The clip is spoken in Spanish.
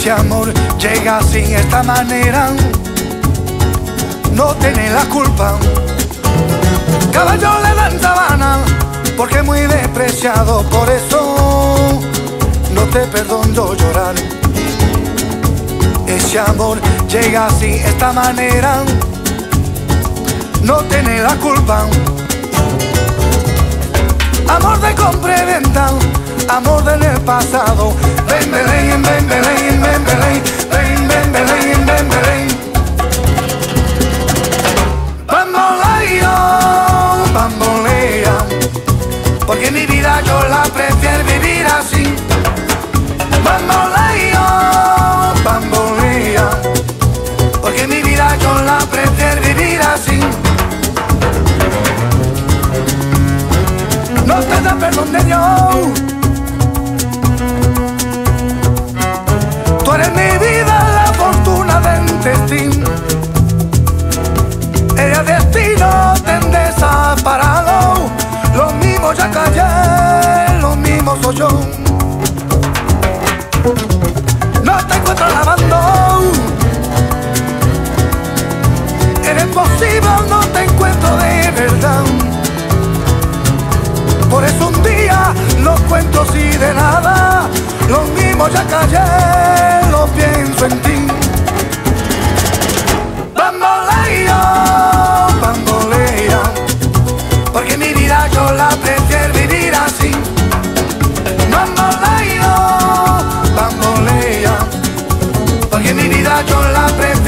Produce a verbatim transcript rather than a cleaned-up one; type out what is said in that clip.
Ese amor llega sin esta manera, no tiene la culpa. Caballo le dan sabana porque es muy despreciado, por eso no te perdono llorar. Ese amor llega así, esta manera, no tiene la culpa. Amor de compra y venta, amor del pasado. Ven, Belén, ven, Belén, ven, Belén, ven, ven, Belén, ven, Belén. Bamboleo, bambolea, porque mi vida yo la prefiero vivir así. Bamboleo, bambolea, porque mi vida yo la prefiero vivir así. No te da perdón de Dios, tú eres mi vida, la fortuna del destino. El destino te han desamparado, lo mismo ya callé, lo mismo soy yo. No te encuentro lavando, eres posible, no te encuentro de verdad. Por eso un día los cuento así de nada, lo mismo ya callé, lo pienso en ti. Bamboleo, bambolea, porque mi vida yo la prefiero vivir así. Bamboleo, bambolea, porque mi vida yo la prefiero